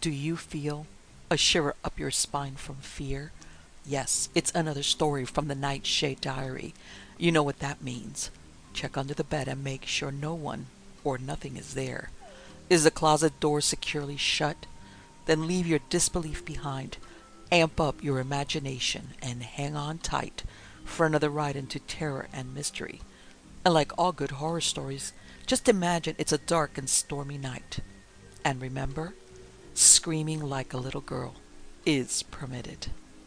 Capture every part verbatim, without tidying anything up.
Do you feel a shiver up your spine from fear? Yes, it's another story from the Nightshade Diary. You know what that means. Check under the bed and make sure no one or nothing is there. Is the closet door securely shut? Then leave your disbelief behind. Amp up your imagination and hang on tight for another ride into terror and mystery. And like all good horror stories, just imagine it's a dark and stormy night. And remember, screaming like a little girl is permitted.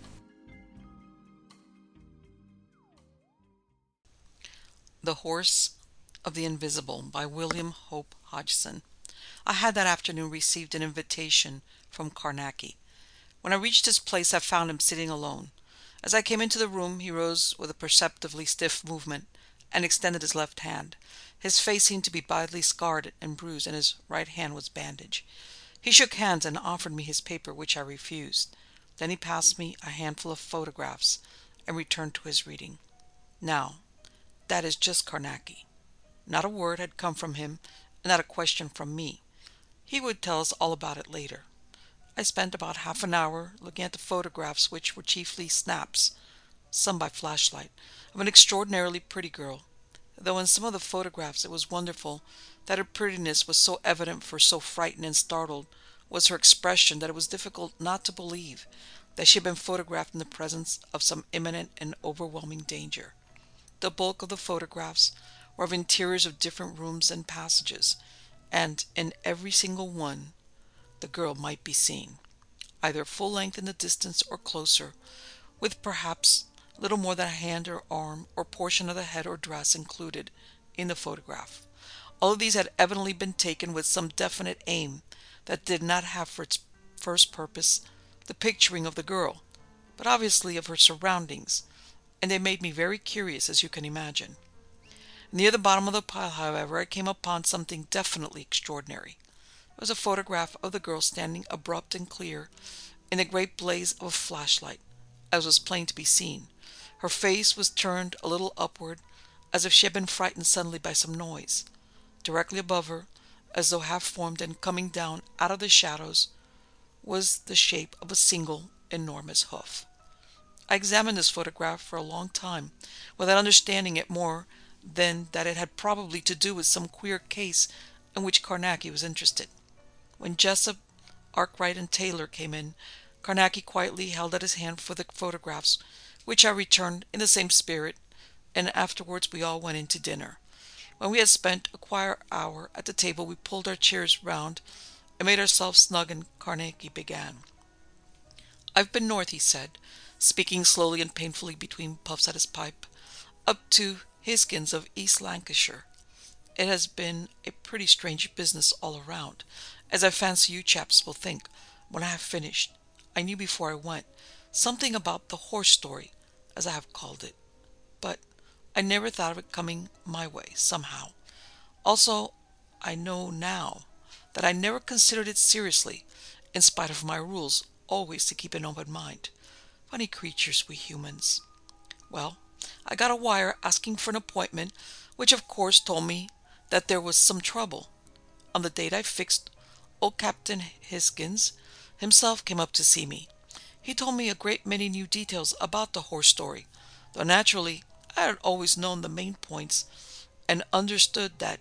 The Horse of the Invisible by William Hope Hodgson. I had that afternoon received an invitation from Carnacki. When I reached his place, I found him sitting alone. As I came into the room, he rose with a perceptibly stiff movement and extended his left hand. His face seemed to be badly scarred and bruised, and his right hand was bandaged. He shook hands and offered me his paper, which I refused. Then he passed me a handful of photographs and returned to his reading. Now, that is just Carnacki. Not a word had come from him, and not a question from me. He would tell us all about it later. I spent about half an hour looking at the photographs, which were chiefly snaps, some by flashlight, of an extraordinarily pretty girl, though in some of the photographs it was wonderful that her prettiness was so evident, for so frightened and startled was her expression that it was difficult not to believe that she had been photographed in the presence of some imminent and overwhelming danger. The bulk of the photographs were of interiors of different rooms and passages, and in every single one the girl might be seen, either full length in the distance or closer, with perhaps little more than a hand or arm or portion of the head or dress included in the photograph. All of these had evidently been taken with some definite aim that did not have for its first purpose the picturing of the girl, but obviously of her surroundings, and they made me very curious, as you can imagine. Near the bottom of the pile, however, I came upon something definitely extraordinary. It was a photograph of the girl standing abrupt and clear in the great blaze of a flashlight, as was plain to be seen. Her face was turned a little upward, as if she had been frightened suddenly by some noise. Directly above her, as though half-formed and coming down out of the shadows, was the shape of a single enormous hoof. I examined this photograph for a long time, without understanding it more than that it had probably to do with some queer case in which Carnacki was interested. When Jessup, Arkwright, and Taylor came in, Carnacki quietly held out his hand for the photographs, which I returned in the same spirit, and afterwards we all went in to dinner. When we had spent a quiet hour at the table, we pulled our chairs round and made ourselves snug, and Carnacki began. "I've been north," he said, speaking slowly and painfully between puffs at his pipe, "up to Hisgins of East Lancashire. It has been a pretty strange business all around, as I fancy you chaps will think when I have finished. I knew before I went something about the horse story, as I have called it, but I never thought of it coming my way, somehow. Also, I know now that I never considered it seriously, in spite of my rules always to keep an open mind. Funny creatures, we humans. Well, I got a wire asking for an appointment, which of course told me that there was some trouble. On the date I fixed, old Captain Hisgins himself came up to see me. He told me a great many new details about the horse story, though naturally I had always known the main points and understood that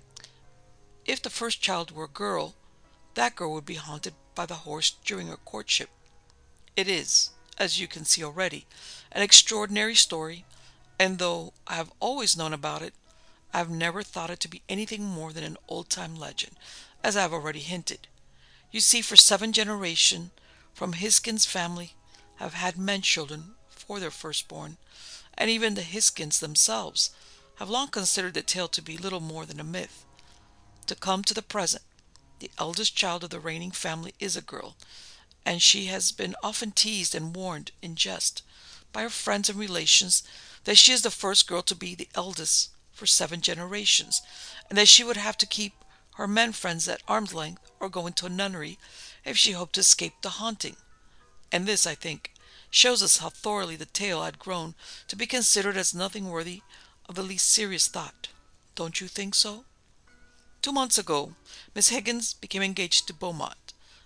if the first child were a girl, that girl would be haunted by the horse during her courtship. It is, as you can see already, an extraordinary story, and though I have always known about it, I have never thought it to be anything more than an old-time legend, as I have already hinted. You see, for seven generations from Hisgins family have had men-children for their firstborn, and even the Hisgins themselves have long considered the tale to be little more than a myth. To come to the present, the eldest child of the reigning family is a girl, and she has been often teased and warned in jest by her friends and relations that she is the first girl to be the eldest for seven generations, and that she would have to keep her men friends at arm's length or go into a nunnery if she hoped to escape the haunting. And this, I think, shows us how thoroughly the tale had grown to be considered as nothing worthy of the least serious thought. Don't you think so? Two months ago, Miss Higgins became engaged to Beaumont.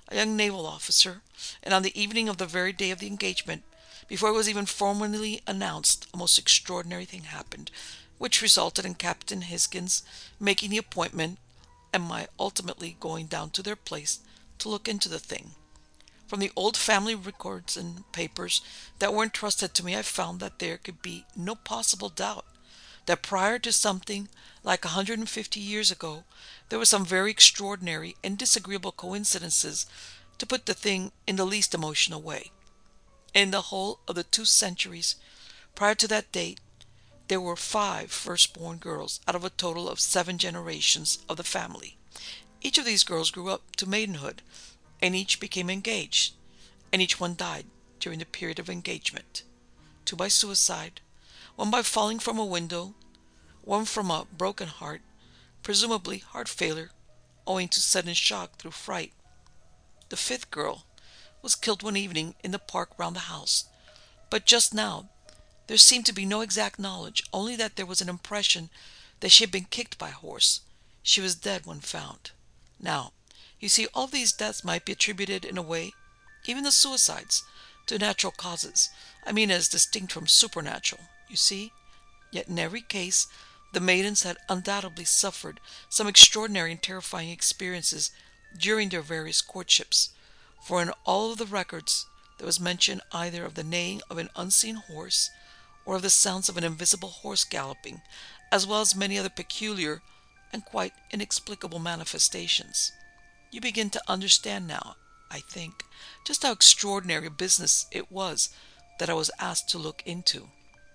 a young naval officer, and on the evening of the very day of the engagement, before it was even formally announced, a most extraordinary thing happened, which resulted in Captain Hisgins making the appointment and my ultimately going down to their place to look into the thing. From the old family records and papers that were entrusted to me, I found that there could be no possible doubt that prior to something like a hundred and fifty years ago, there were some very extraordinary and disagreeable coincidences to put the thing in the least emotional way. In the whole of the two centuries prior to that date, there were five firstborn girls out of a total of seven generations of the family. Each of these girls grew up to maidenhood, and each became engaged, and each one died during the period of engagement. Two by suicide, one by falling from a window, one from a broken heart, presumably heart failure, owing to sudden shock through fright. The fifth girl was killed one evening in the park round the house, but just now there seemed to be no exact knowledge, only that there was an impression that she had been kicked by a horse. She was dead when found. Now, you see, all these deaths might be attributed in a way, even the suicides, to natural causes. I mean as distinct from supernatural, you see? Yet in every case, the maidens had undoubtedly suffered some extraordinary and terrifying experiences during their various courtships, for in all of the records there was mention either of the neighing of an unseen horse or of the sounds of an invisible horse galloping, as well as many other peculiar and quite inexplicable manifestations. You begin to understand now, I think, just how extraordinary a business it was that I was asked to look into.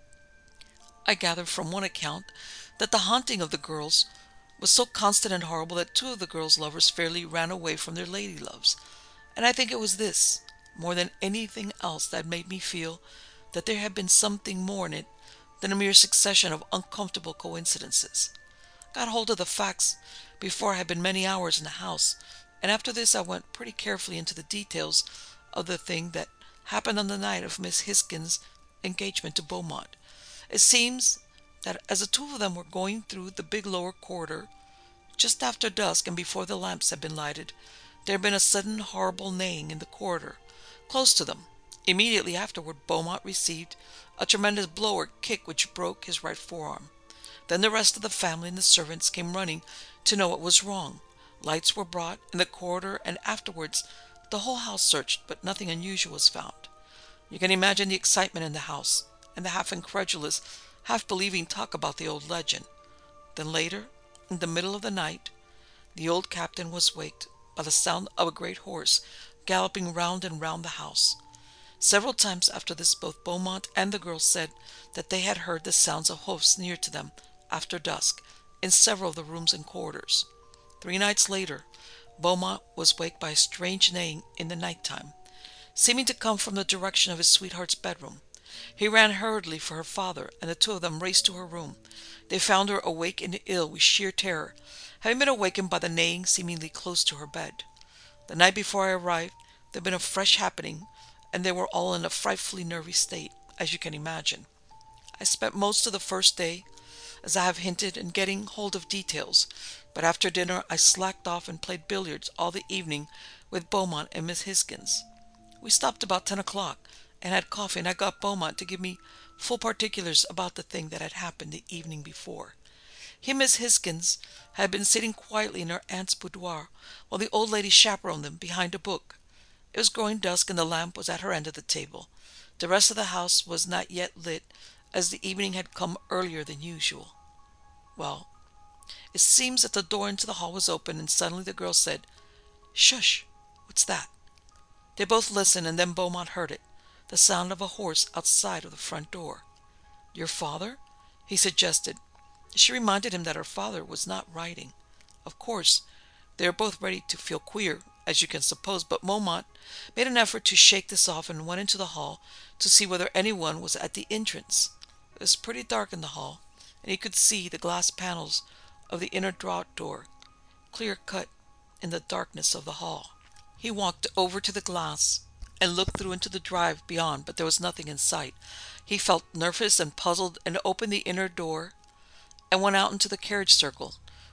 I gathered from one account that the haunting of the girls was so constant and horrible that two of the girls' lovers fairly ran away from their lady loves, and I think it was this, more than anything else, that made me feel that there had been something more in it than a mere succession of uncomfortable coincidences. I got hold of the facts before I had been many hours in the house, and after this I went pretty carefully into the details of the thing that happened on the night of Miss Hisgins' engagement to Beaumont. It seems that as the two of them were going through the big lower corridor, just after dusk and before the lamps had been lighted, there had been a sudden horrible neighing in the corridor, close to them. Immediately afterward, Beaumont received a tremendous blow or kick which broke his right forearm. Then the rest of the family and the servants came running to know what was wrong. Lights were brought in the corridor, and afterwards the whole house searched, but nothing unusual was found. You can imagine the excitement in the house, and the half-incredulous, half-believing talk about the old legend. Then later, in the middle of the night, the old captain was waked by the sound of a great horse galloping round and round the house. Several times after this, both Beaumont and the girls said that they had heard the sounds of hoofs near to them after dusk in several of the rooms and corridors. Three nights later, Beaumont was waked by a strange neighing in the night time, seeming to come from the direction of his sweetheart's bedroom. He ran hurriedly for her father, and the two of them raced to her room. They found her awake and ill with sheer terror, having been awakened by the neighing seemingly close to her bed. The night before I arrived, there had been a fresh happening, and they were all in a frightfully nervy state, as you can imagine. I spent most of the first day, as I have hinted, in getting hold of details, but after dinner I slacked off and played billiards all the evening with Beaumont and Miss Hisgins. We stopped about ten o'clock and had coffee, and I got Beaumont to give me full particulars about the thing that had happened the evening before. He and Miss Hisgins had been sitting quietly in her aunt's boudoir while the old lady chaperoned them behind a book. It was growing dusk, and the lamp was at her end of the table. The rest of the house was not yet lit, as the evening had come earlier than usual. Well, it seems that the door into the hall was open, and suddenly the girl said, "Shush! What's that?" They both listened, and then Beaumont heard it, the sound of a horse outside of the front door. "Your father?" he suggested. She reminded him that her father was not writing. Of course, they were both ready to feel queer, as you can suppose, but Beaumont made an effort to shake this off and went into the hall to see whether anyone was at the entrance. It was pretty dark in the hall, and he could see the glass panels of the inner draught door, clear cut in the darkness of the hall. He walked over to the glass and looked through into the drive beyond, but there was nothing in sight. He felt nervous and puzzled and opened the inner door and went out into the carriage circle,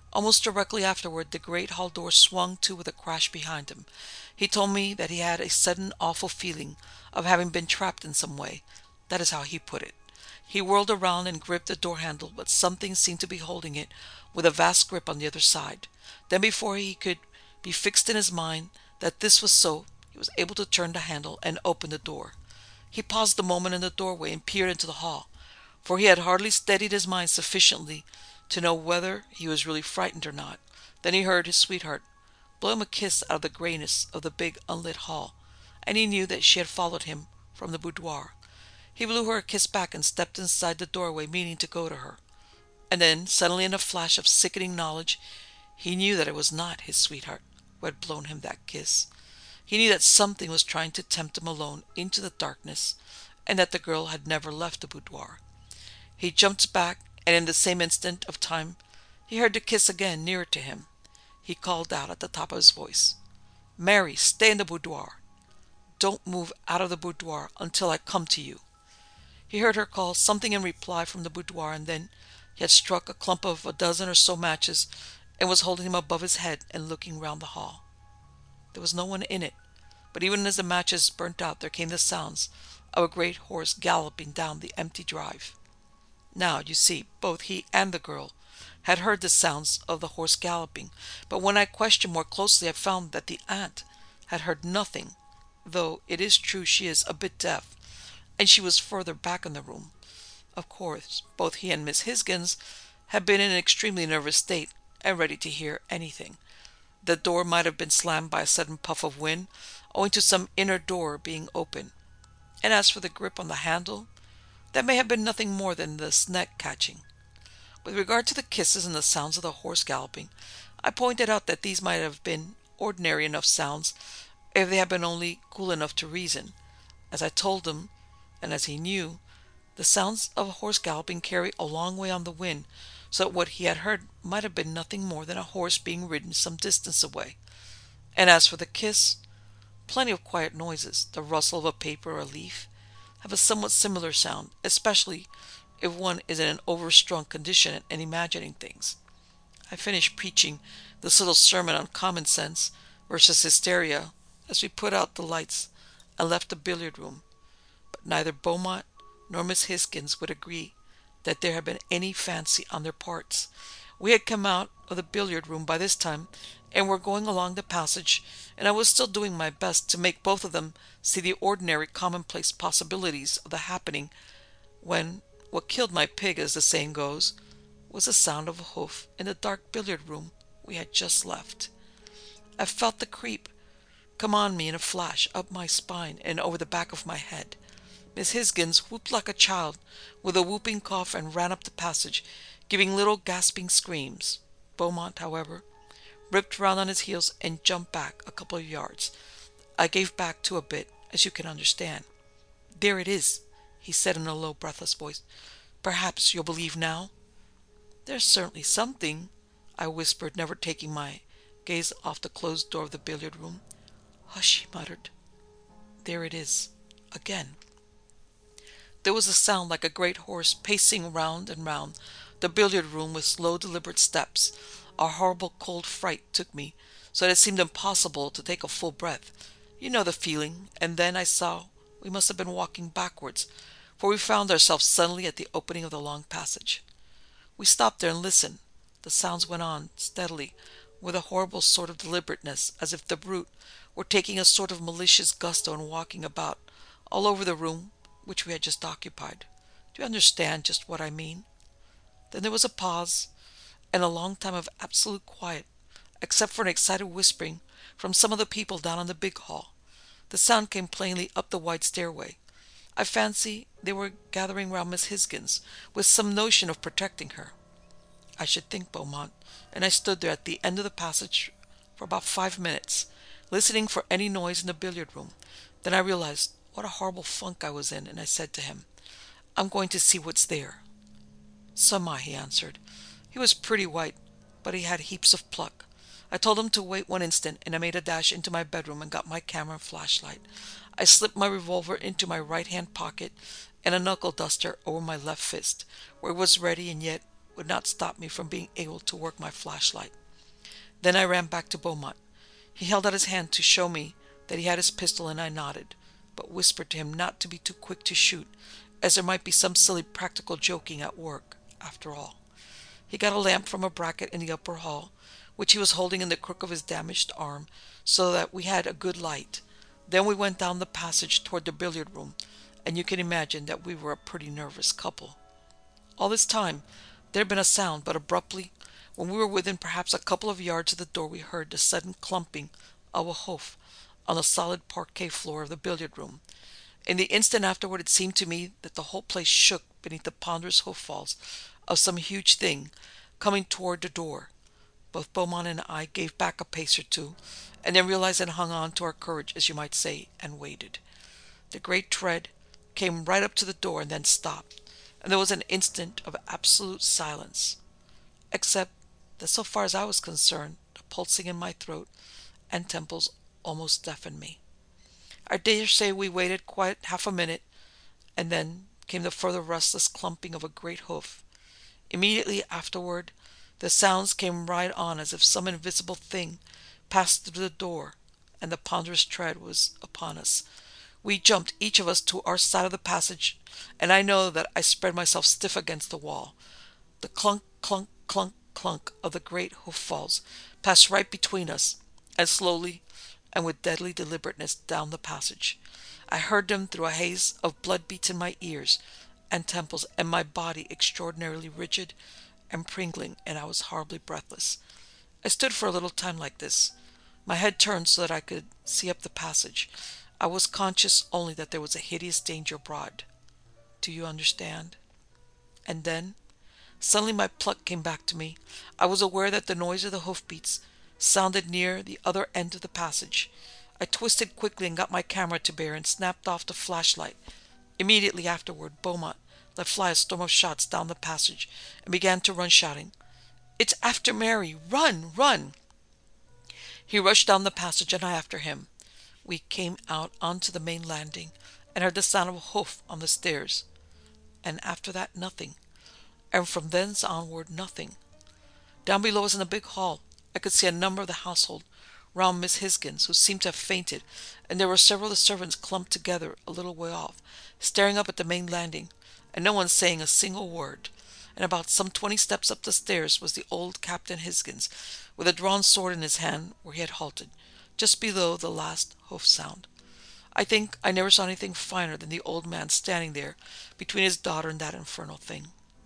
Almost directly afterward, the great hall door swung to with a crash behind him. He told me that he had a sudden awful feeling of having been trapped in some way. That is how he put it. He whirled around and gripped the door handle, but something seemed to be holding it with a vast grip on the other side. Then, before he could be fixed in his mind that this was so, he was able to turn the handle and open the door. He paused a moment in the doorway and peered into the hall, for he had hardly steadied his mind sufficiently to know whether he was really frightened or not. Then he heard his sweetheart blow him a kiss out of the grayness of the big unlit hall, and he knew that she had followed him from the boudoir. He blew her a kiss back and stepped inside the doorway, meaning to go to her. And then, suddenly, in a flash of sickening knowledge, he knew that it was not his sweetheart who had blown him that kiss. He knew that something was trying to tempt him alone into the darkness, and that the girl had never left the boudoir. He jumped back, and in the same instant of time he heard the kiss again, nearer to him. He called out at the top of his voice, "Mary, stay in the boudoir. Don't move out of the boudoir until I come to you." He heard her call something in reply from the boudoir, and then he had struck a clump of a dozen or so matches and was holding them above his head and looking round the hall. There was no one in it, but even as the matches burnt out there came the sounds of a great horse galloping down the empty drive. Now, you see, both he and the girl had heard the sounds of the horse galloping, but when I questioned more closely I found that the aunt had heard nothing, though it is true she is a bit deaf, and she was further back in the room. Of course, both he and Miss Hisgins had been in an extremely nervous state and ready to hear anything. The door might have been slammed by a sudden puff of wind, owing to some inner door being open. And as for the grip on the handle, that may have been nothing more than the sneck catching. With regard to the kisses and the sounds of the horse galloping, I pointed out that these might have been ordinary enough sounds if they had been only cool enough to reason. As I told him, and as he knew, the sounds of a horse galloping carry a long way on the wind, so that what he had heard might have been nothing more than a horse being ridden some distance away. And as for the kiss, plenty of quiet noises, the rustle of a paper or a leaf, have a somewhat similar sound, especially if one is in an overstrung condition and imagining things. I finished preaching this little sermon on common sense versus hysteria as we put out the lights and left the billiard room, but neither Beaumont nor Miss Hisgins would agree that there had been any fancy on their parts. We had come out of the billiard room by this time and were going along the passage, and I was still doing my best to make both of them see the ordinary commonplace possibilities of the happening, when what killed my pig, as the saying goes, was the sound of a hoof in the dark billiard room we had just left. I felt the creep come on me in a flash, up my spine and over the back of my head. Miss Hisgins whooped like a child with a whooping cough and ran up the passage, giving little gasping screams. Beaumont, however, ripped round on his heels and jumped back a couple of yards. I gave back too a bit, as you can understand. "There it is," he said in a low, breathless voice. "Perhaps you'll believe now?" "There's certainly something," I whispered, never taking my gaze off the closed door of the billiard room. "Hush," he muttered. "There it is, again." There was a sound like a great horse pacing round and round the billiard room with slow, deliberate steps. A horrible cold fright took me, so that it seemed impossible to take a full breath. You know the feeling. And then I saw we must have been walking backwards, for we found ourselves suddenly at the opening of the long passage. We stopped there and listened. The sounds went on steadily, with a horrible sort of deliberateness, as if the brute were taking a sort of malicious gusto and walking about all over the room which we had just occupied. Do you understand just what I mean? Then there was a pause, and a long time of absolute quiet, except for an excited whispering from some of the people down in the big hall. The sound came plainly up the wide stairway. I fancy they were gathering round Miss Hisgins, with some notion of protecting her. I should think, Beaumont, and I stood there at the end of the passage for about five minutes, listening for any noise in the billiard room. Then I realized what a horrible funk I was in, and I said to him, "I'm going to see what's there." "So am I," he answered. He was pretty white, but he had heaps of pluck. I told him to wait one instant, and I made a dash into my bedroom and got my camera and flashlight. I slipped my revolver into my right-hand pocket and a knuckle-duster over my left fist, where it was ready and yet would not stop me from being able to work my flashlight. Then I ran back to Beaumont. He held out his hand to show me that he had his pistol, and I nodded, but whispered to him not to be too quick to shoot, as there might be some silly practical joking at work, after all. He got a lamp from a bracket in the upper hall, which he was holding in the crook of his damaged arm, so that we had a good light. Then we went down the passage toward the billiard room, and you can imagine that we were a pretty nervous couple. All this time there had been a sound, but abruptly, when we were within perhaps a couple of yards of the door, we heard the sudden clumping of a hoof on the solid parquet floor of the billiard room. In the instant afterward, it seemed to me that the whole place shook beneath the ponderous hoof falls of some huge thing coming toward the door. Both Beaumont and I gave back a pace or two, and then realized and hung on to our courage, as you might say, and waited. The great tread came right up to the door and then stopped, and there was an instant of absolute silence, except that so far as I was concerned, the pulsing in my throat and temples almost deafened me. I dare say we waited quite half a minute, and then came the further restless clumping of a great hoof. Immediately afterward, the sounds came right on as if some invisible thing passed through the door, and the ponderous tread was upon us. We jumped, each of us, to our side of the passage, and I know that I spread myself stiff against the wall. The clunk, clunk, clunk, clunk of the great hoof falls passed right between us, and slowly and with deadly deliberateness down the passage. I heard them through a haze of blood beats in my ears and temples, and my body extraordinarily rigid and pringling, and I was horribly breathless. I stood for a little time like this, my head turned so that I could see up the passage. I was conscious only that there was a hideous danger abroad. Do you understand? And then, suddenly my pluck came back to me. I was aware that the noise of the hoofbeats sounded near the other end of the passage. I twisted quickly and got my camera to bear and snapped off the flashlight. Immediately afterward, Beaumont let fly a storm of shots down the passage and began to run, shouting, "It's after Mary! Run! Run!" He rushed down the passage and I after him. We came out onto the main landing and heard the sound of a hoof on the stairs. And after that, nothing. And from thence onward, nothing. Down below us in the big hall, I could see a number of the household round Miss Hisgins, who seemed to have fainted, and there were several of the servants clumped together a little way off, staring up at the main landing, and no one saying a single word. And about some twenty steps up the stairs was the old Captain Hisgins, with a drawn sword in his hand where he had halted, just below the last hoof sound. I think I never saw anything finer than the old man standing there between his daughter and that infernal thing.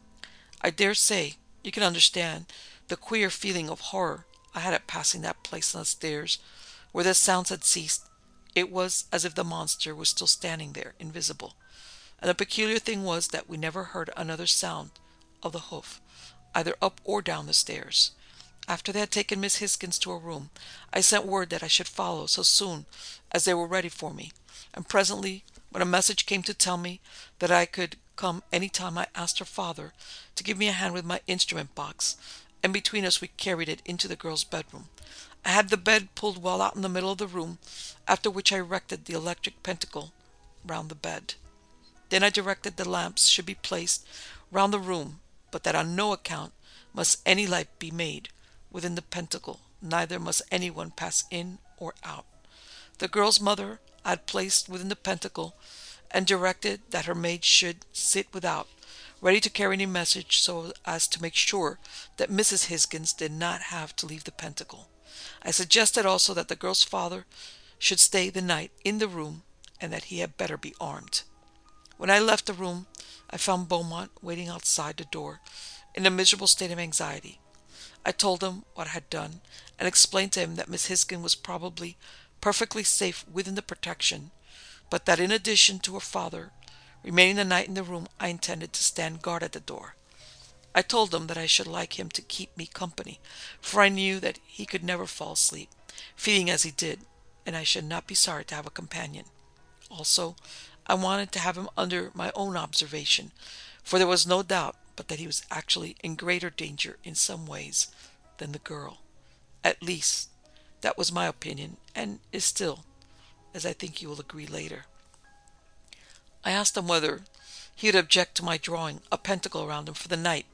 I dare say you can understand the queer feeling of horror I had at passing that place on the stairs where the sounds had ceased. It was as if the monster was still standing there, invisible. And the peculiar thing was that we never heard another sound of the hoof, either up or down the stairs. After they had taken Miss Hisgins to her room, I sent word that I should follow so soon as they were ready for me, and presently, when a message came to tell me that I could come any time, I asked her father to give me a hand with my instrument box, and between us we carried it into the girl's bedroom. I had the bed pulled well out in the middle of the room, after which I erected the electric pentacle round the bed. Then I directed the lamps should be placed round the room, but that on no account must any light be made within the pentacle, neither must anyone pass in or out. The girl's mother I had placed within the pentacle, and directed that her maid should sit without, ready to carry any message, so as to make sure that Missus Hisgins did not have to leave the pentacle. I suggested also that the girl's father should stay the night in the room, and that he had better be armed. When I left the room, I found Beaumont waiting outside the door in a miserable state of anxiety. I told him what I had done, and explained to him that Miss Hisgins was probably perfectly safe within the protection, but that in addition to her father remaining the night in the room, I intended to stand guard at the door. I told him that I should like him to keep me company, for I knew that he could never fall asleep, feeling as he did, and I should not be sorry to have a companion. Also, I wanted to have him under my own observation, for there was no doubt but that he was actually in greater danger in some ways than the girl. At least, that was my opinion, and is still, as I think you will agree later. I asked him whether he would object to my drawing a pentacle around him for the night,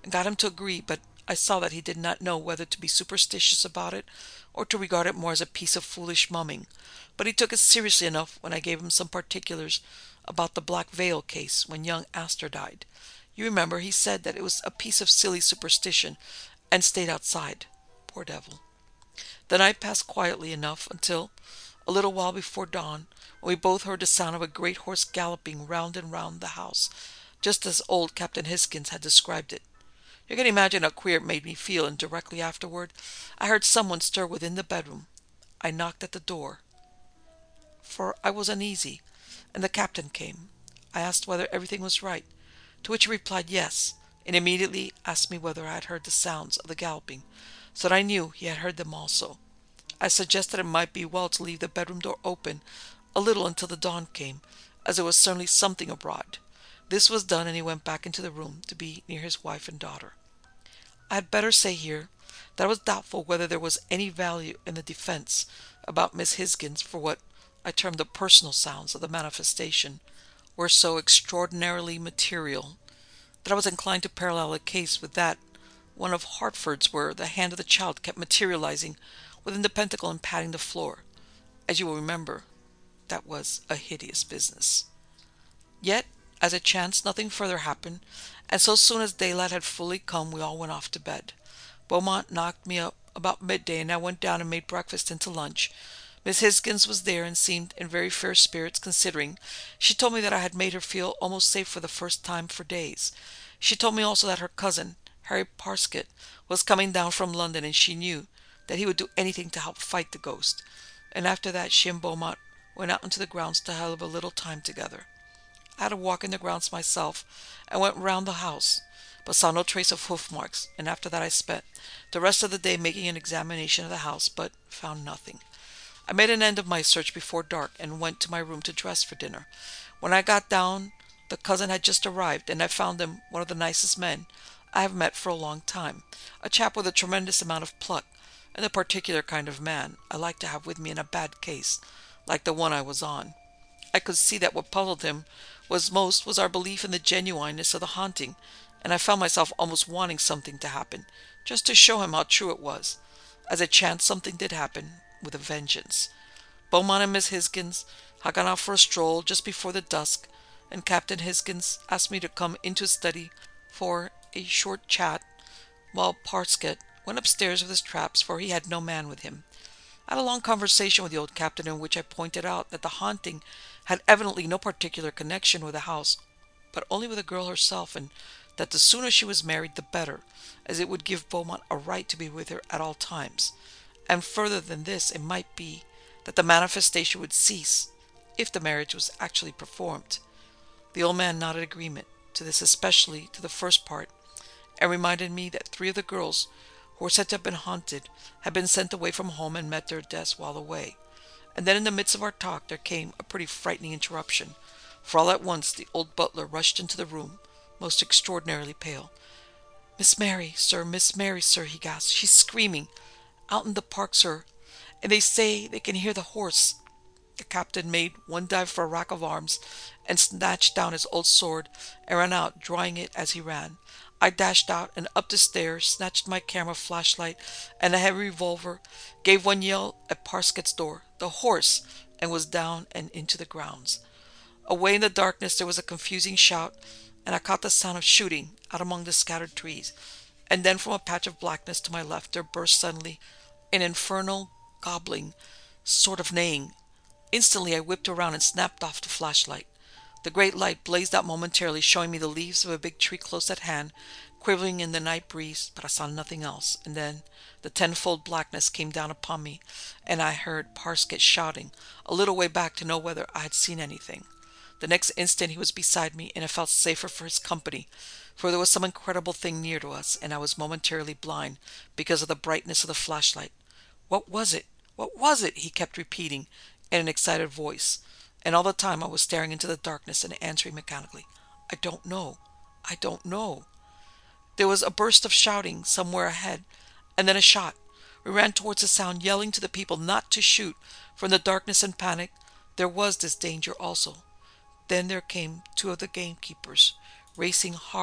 and got him to agree, but I saw that he did not know whether to be superstitious about it or to regard it more as a piece of foolish mumming. But he took it seriously enough when I gave him some particulars about the Black Veil case when young Astor died. You remember, he said that it was a piece of silly superstition and stayed outside. Poor devil. The night passed quietly enough until, a little while before dawn, when we both heard the sound of a great horse galloping round and round the house, just as old Captain Hisgins had described it. You can imagine how queer it made me feel, and directly afterward I heard someone stir within the bedroom. I knocked at the door, for I was uneasy, and the captain came. I asked whether everything was right, to which he replied yes, and immediately asked me whether I had heard the sounds of the galloping, so that I knew he had heard them also. I suggested it might be well to leave the bedroom door open a little until the dawn came, as there was certainly something abroad. This was done, and he went back into the room to be near his wife and daughter. I had better say here that I was doubtful whether there was any value in the defense about Miss Hisgins, for what I termed the personal sounds of the manifestation were so extraordinarily material that I was inclined to parallel the case with that one of Hartford's, where the hand of the child kept materializing within the pentacle and patting the floor. As you will remember, that was a hideous business. Yet, as it chanced, nothing further happened, and so soon as daylight had fully come, we all went off to bed. Beaumont knocked me up about midday, and I went down and made breakfast into lunch. Miss Hisgins was there and seemed in very fair spirits, considering. She told me that I had made her feel almost safe for the first time for days. She told me also that her cousin, Harry Parsket, was coming down from London, and she knew that he would do anything to help fight the ghost. And after that she and Beaumont went out into the grounds to have a little time together. I had a walk in the grounds myself, and went round the house, but saw no trace of hoof marks, and after that I spent the rest of the day making an examination of the house, but found nothing. I made an end of my search before dark, and went to my room to dress for dinner. When I got down, the cousin had just arrived, and I found him one of the nicest men I have met for a long time, a chap with a tremendous amount of pluck, and the particular kind of man I like to have with me in a bad case, like the one I was on. I could see that what puzzled him was most was our belief in the genuineness of the haunting, and I found myself almost wanting something to happen, just to show him how true it was. As it chanced, something did happen, with a vengeance. Beaumont and Miss Hisgins had gone out for a stroll just before the dusk, and Captain Hisgins asked me to come into his study for a short chat, while Parsket went upstairs with his traps, for he had no man with him. I had a long conversation with the old captain, in which I pointed out that the haunting had evidently no particular connection with the house, but only with the girl herself, and that the sooner she was married the better, as it would give Beaumont a right to be with her at all times. And further than this, it might be that the manifestation would cease if the marriage was actually performed. The old man nodded agreement to this, especially to the first part, and reminded me that three of the girls who were said to have been haunted had been sent away from home and met their deaths while away. And then in the midst of our talk there came a pretty frightening interruption, for all at once the old butler rushed into the room, most extraordinarily pale. "Miss Mary, sir, Miss Mary, sir," he gasped. "She's screaming. Out in the park, sir, and they say they can hear the horse." The captain made one dive for a rack of arms, and snatched down his old sword, and ran out, drawing it as he ran. I dashed out and up the stairs, snatched my camera flashlight and a heavy revolver, gave one yell at Parsket's door, "The horse!" and was down and into the grounds. Away in the darkness there was a confusing shout, and I caught the sound of shooting out among the scattered trees, and then from a patch of blackness to my left there burst suddenly an infernal, gobbling sort of neighing. Instantly I whipped around and snapped off the flashlight. The great light blazed out momentarily, showing me the leaves of a big tree close at hand, quivering in the night breeze, but I saw nothing else. And then the tenfold blackness came down upon me, and I heard Parsket shouting a little way back to know whether I had seen anything. The next instant he was beside me, and I felt safer for his company, for there was some incredible thing near to us, and I was momentarily blind because of the brightness of the flashlight. "What was it? What was it?" he kept repeating in an excited voice, and all the time I was staring into the darkness and answering mechanically, "I don't know. I don't know." There was a burst of shouting somewhere ahead, and then a shot. We ran towards the sound, yelling to the people not to shoot, for in the darkness and panic there was this danger also. Then there came two of the gamekeepers, racing hard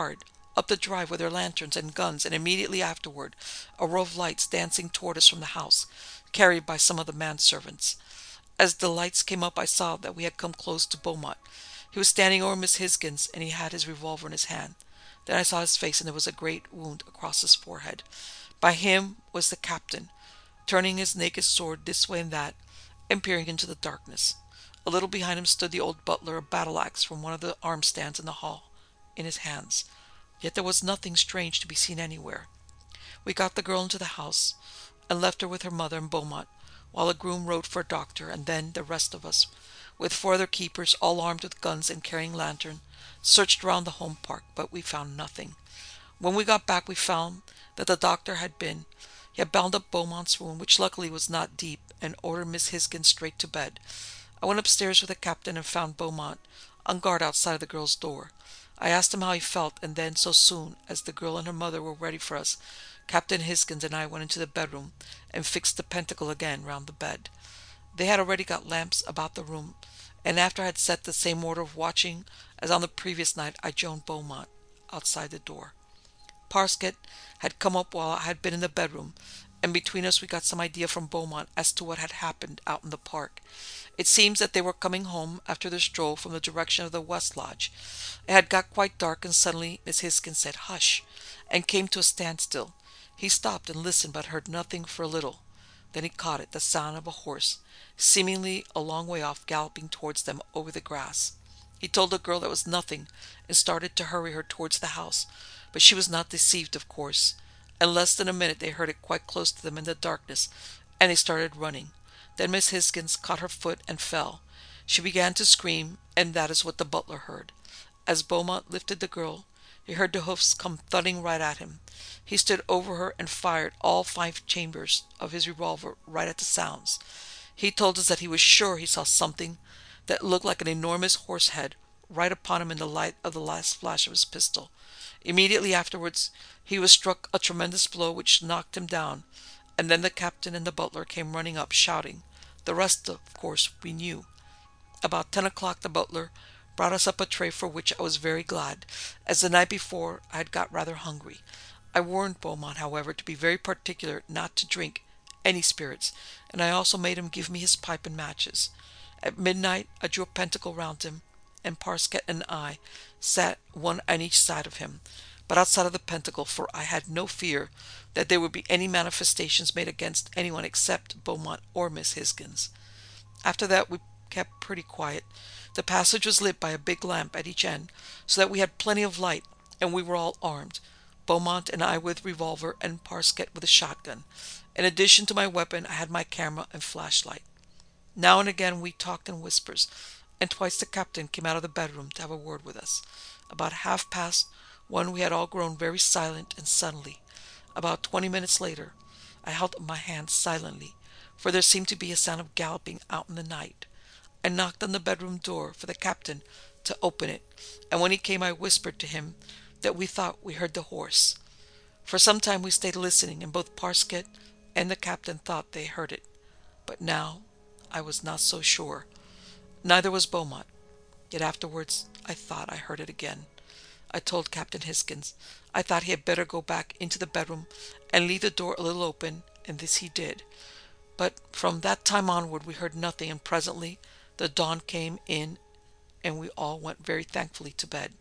up the drive with their lanterns and guns, and immediately afterward a row of lights dancing toward us from the house, carried by some of the manservants. As the lights came up, I saw that we had come close to Beaumont. He was standing over Miss Hisgins, and he had his revolver in his hand. Then I saw his face, and there was a great wound across his forehead. By him was the captain, turning his naked sword this way and that, and peering into the darkness. A little behind him stood the old butler, a battle-axe from one of the arm stands in the hall, in his hands. Yet there was nothing strange to be seen anywhere. We got the girl into the house, and left her with her mother and Beaumont, while a groom rode for a doctor, and then the rest of us, with four other keepers, all armed with guns and carrying lanterns, searched round the home park, but we found nothing. When we got back, we found that the doctor had been, he had bound up Beaumont's wound, which luckily was not deep, and ordered Miss Hisgins straight to bed. I went upstairs with the captain and found Beaumont on guard outside of the girl's door. I asked him how he felt, and then, so soon as the girl and her mother were ready for us, Captain Hisgins and I went into the bedroom and fixed the pentacle again round the bed. They had already got lamps about the room, and after I had set the same order of watching as on the previous night, I joined Beaumont outside the door. Parsket had come up while I had been in the bedroom, and between us we got some idea from Beaumont as to what had happened out in the park. It seems that they were coming home after their stroll from the direction of the West Lodge. It had got quite dark, and suddenly Miss Hisgins said, "Hush," and came to a standstill. He stopped and listened, but heard nothing for a little. Then he caught it, the sound of a horse, seemingly a long way off, galloping towards them over the grass. He told the girl that was nothing, and started to hurry her towards the house, but she was not deceived, of course. In less than a minute they heard it quite close to them in the darkness, and they started running. Then Miss Hisgins caught her foot and fell. She began to scream, and that is what the butler heard. As Beaumont lifted the girl, he heard the hoofs come thudding right at him. He stood over her and fired all five chambers of his revolver right at the sounds. He told us that he was sure he saw something that looked like an enormous horse head right upon him in the light of the last flash of his pistol. Immediately afterwards he was struck a tremendous blow which knocked him down, and then the captain and the butler came running up, shouting. The rest, of course, we knew. About ten o'clock the butler brought us up a tray, for which I was very glad, as the night before I had got rather hungry. I warned Beaumont, however, to be very particular not to drink any spirits, and I also made him give me his pipe and matches. At midnight I drew a pentacle round him, and Parsket and I sat one on each side of him, but outside of the pentacle, for I had no fear that there would be any manifestations made against anyone except Beaumont or Miss Hisgins. After that we kept pretty quiet. The passage was lit by a big lamp at each end, so that we had plenty of light, and we were all armed, Beaumont and I with revolver, and Parsket with a shotgun. In addition to my weapon, I had my camera and flashlight. Now and again we talked in whispers, and twice the captain came out of the bedroom to have a word with us. About half past one we had all grown very silent, and suddenly, about twenty minutes later, I held up my hand silently, for there seemed to be a sound of galloping out in the night. I knocked on the bedroom door for the captain to open it, and when he came I whispered to him that we thought we heard the horse. For some time we stayed listening, and both Parsket and the captain thought they heard it, but now I was not so sure. Neither was Beaumont, yet afterwards I thought I heard it again. I told Captain Hisgins I thought he had better go back into the bedroom and leave the door a little open, and this he did. But from that time onward we heard nothing, and presently the dawn came in, and we all went very thankfully to bed.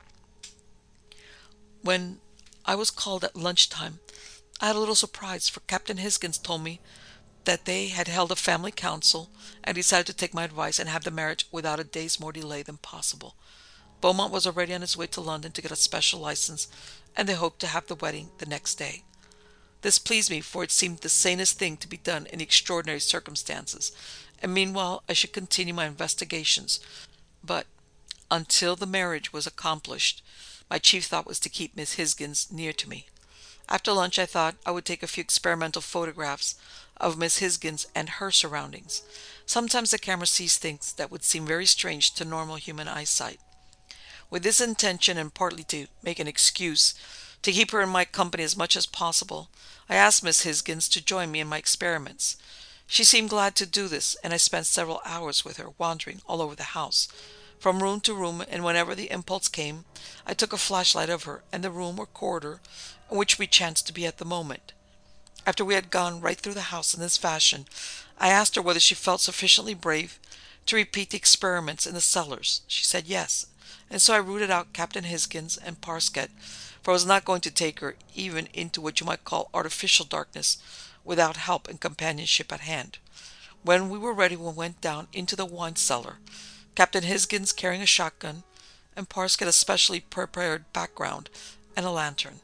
When I was called at lunchtime, I had a little surprise, for Captain Hisgins told me that they had held a family council and decided to take my advice and have the marriage without a day's more delay than possible. Beaumont was already on his way to London to get a special license, and they hoped to have the wedding the next day. This pleased me, for it seemed the sanest thing to be done in extraordinary circumstances, and meanwhile I should continue my investigations. But until the marriage was accomplished, my chief thought was to keep Miss Hisgins near to me. After lunch I thought I would take a few experimental photographs of Miss Hisgins and her surroundings. Sometimes the camera sees things that would seem very strange to normal human eyesight. With this intention, and partly to make an excuse to keep her in my company as much as possible, I asked Miss Hisgins to join me in my experiments. She seemed glad to do this, and I spent several hours with her, wandering all over the house. from room to room, and whenever the impulse came, I took a flashlight of her and the room or corridor in which we chanced to be at the moment. After we had gone right through the house in this fashion, I asked her whether she felt sufficiently brave to repeat the experiments in the cellars. She said yes, and so I rooted out Captain Hisgins and Parsket, for I was not going to take her even into what you might call artificial darkness without help and companionship at hand. When we were ready, we went down into the wine cellar, Captain Hisgins carrying a shotgun, and Parsket a specially prepared background and a lantern.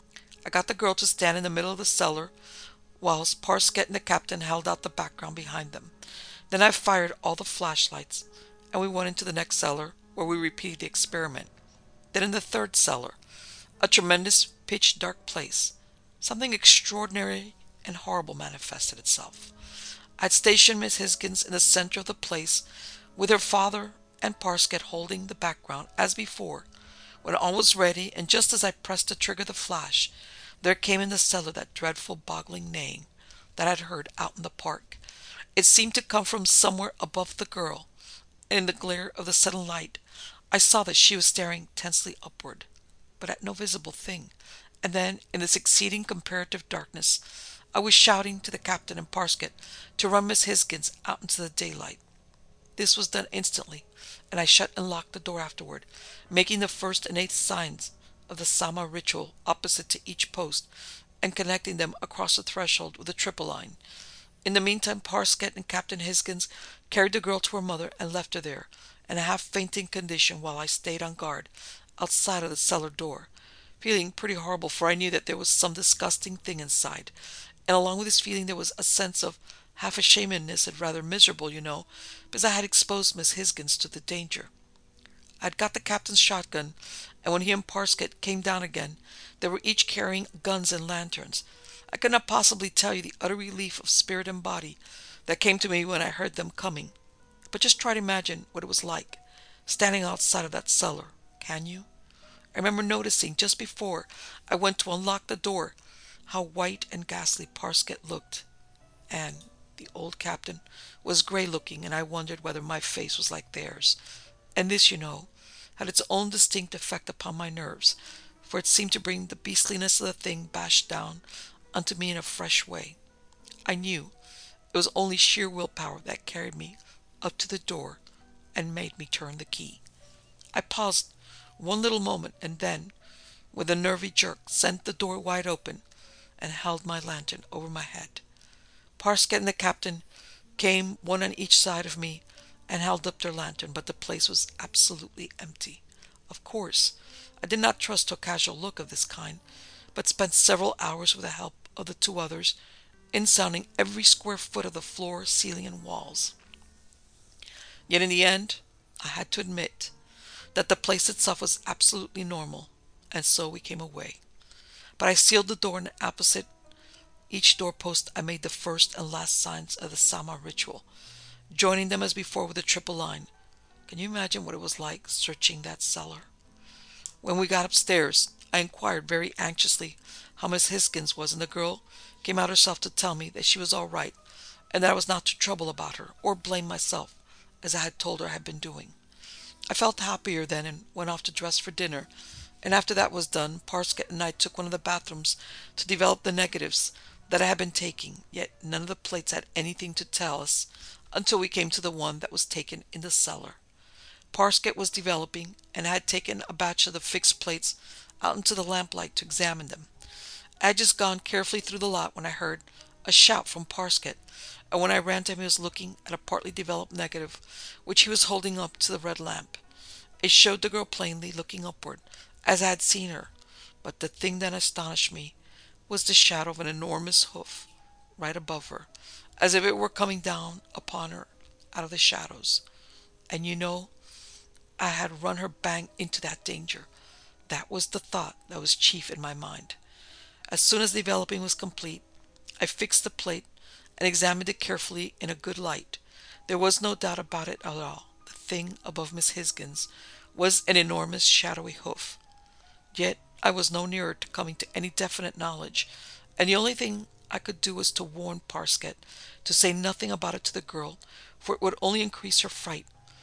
I got the girl to stand in the middle of the cellar, whilst Parsket and the captain held out the background behind them. Then I fired all the flashlights, and we went into the next cellar, where we repeated the experiment. Then in the third cellar, a tremendous pitch-dark place, something extraordinary and horrible manifested itself. I'd stationed Miss Hisgins in the center of the place, with her father and Parsket holding the background as before. When all was ready, and just as I pressed to trigger the flash, there came in the cellar that dreadful boggling neighing that I'd heard out in the park. It seemed to come from somewhere above the girl, and in the glare of the sudden light, I saw that she was staring tensely upward, but at no visible thing. And then, in this exceeding comparative darkness, I was shouting to the captain and Parsket to run Miss Hisgins out into the daylight. This was done instantly, and I shut and locked the door afterward, making the first and eighth signs of the Sama ritual opposite to each post, and connecting them across the threshold with a triple line. In the meantime, Parsket and Captain Hisgins carried the girl to her mother and left her there, in a half-fainting condition, while I stayed on guard outside of the cellar door, feeling pretty horrible, for I knew that there was some disgusting thing inside, and along with this feeling there was a sense of half-ashamedness and rather miserable, you know, because I had exposed Miss Hisgins to the danger. I had got the captain's shotgun, and when he and Parsket came down again, they were each carrying guns and lanterns. I could not possibly tell you the utter relief of spirit and body that came to me when I heard them coming. But just try to imagine what it was like, standing outside of that cellar, can you? I remember noticing, just before I went to unlock the door, how white and ghastly Parsket looked, and the old captain was grey-looking, and I wondered whether my face was like theirs. And this, you know, had its own distinct effect upon my nerves, for it seemed to bring the beastliness of the thing bashed down unto me in a fresh way. I knew it was only sheer willpower that carried me up to the door and made me turn the key. I paused one little moment, and then, with a nervy jerk, sent the door wide open and held my lantern over my head. Parsket and the captain came one on each side of me and held up their lantern, but the place was absolutely empty. Of course, I did not trust to a casual look of this kind, but spent several hours with the help of the two others in sounding every square foot of the floor, ceiling, and walls. Yet in the end, I had to admit that the place itself was absolutely normal, and so we came away. But I sealed the door, and opposite each doorpost I made the first and last signs of the Sama ritual, joining them as before with a triple line. Can you imagine what it was like searching that cellar? When we got upstairs, I inquired very anxiously how Miss Hisgins was, and the girl came out herself to tell me that she was all right, and that I was not to trouble about her, or blame myself, as I had told her I had been doing. I felt happier then, and went off to dress for dinner, and after that was done, Parsket and I took one of the bathrooms to develop the negatives that I had been taking, yet none of the plates had anything to tell us until we came to the one that was taken in the cellar. Parsket was developing, and I had taken a batch of the fixed plates out into the lamplight to examine them. I had just gone carefully through the lot when I heard a shout from Parsket, and when I ran to him he was looking at a partly developed negative which he was holding up to the red lamp. It showed the girl plainly looking upward, as I had seen her, but the thing that astonished me was the shadow of an enormous hoof right above her, as if it were coming down upon her out of the shadows. And you know, I had run her bang into that danger. That was the thought that was chief in my mind. As soon as the developing was complete, I fixed the plate and examined it carefully in a good light. There was no doubt about it at all. The thing above Miss Hisgins was an enormous shadowy hoof. Yet I was no nearer to coming to any definite knowledge, and the only thing I could do was to warn Parsket to say nothing about it to the girl, for it would only increase her fright.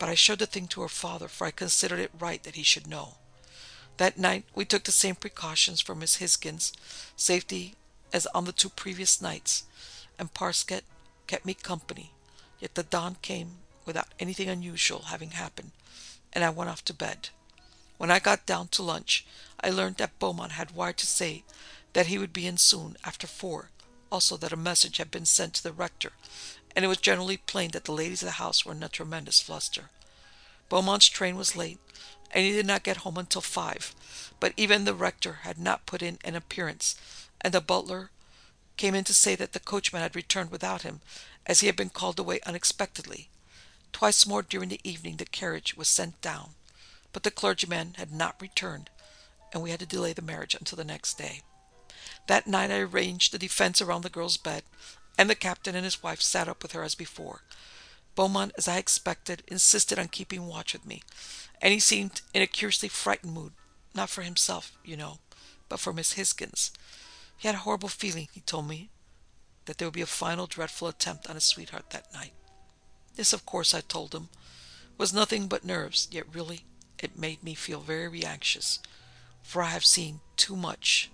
but I showed the thing to her father, for I considered it right that he should know. That night we took the same precautions for Miss Hisgins' safety as on the two previous nights, and Parsket kept me company. Yet the dawn came without anything unusual having happened, and I went off to bed. When I got down to lunch, I learned that Beaumont had wired to say that he would be in soon after four, also that a message had been sent to the rector, and it was generally plain that the ladies of the house were in a tremendous fluster. Beaumont's train was late, and he did not get home until five, but even the rector had not put in an appearance, and the butler came in to say that the coachman had returned without him, as he had been called away unexpectedly. Twice more during the evening the carriage was sent down, but the clergyman had not returned, and we had to delay the marriage until the next day. That night I arranged the defense around the girl's bed, and the captain and his wife sat up with her as before. Beaumont, as I expected, insisted on keeping watch with me, and he seemed in a curiously frightened mood, not for himself, you know, but for Miss Hisgins. He had a horrible feeling, he told me, that there would be a final dreadful attempt on his sweetheart that night. This, of course, I told him, was nothing but nerves, yet really it made me feel very anxious, for I have seen too much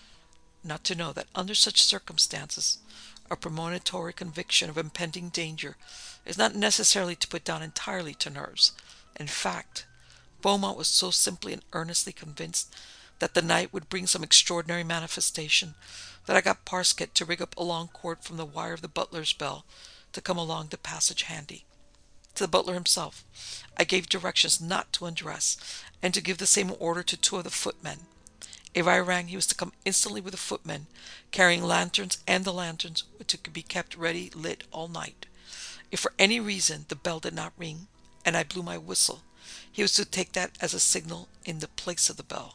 not to know that under such circumstances a premonitory conviction of impending danger is not necessarily to put down entirely to nerves. In fact, Beaumont was so simply and earnestly convinced that the night would bring some extraordinary manifestation that I got Parsket to rig up a long cord from the wire of the butler's bell to come along the passage handy. To the butler himself I gave directions not to undress, and to give the same order to two of the footmen. If I rang, he was to come instantly with the footmen, carrying lanterns, and the lanterns were to be kept ready lit all night. If for any reason the bell did not ring, and I blew my whistle, he was to take that as a signal in the place of the bell.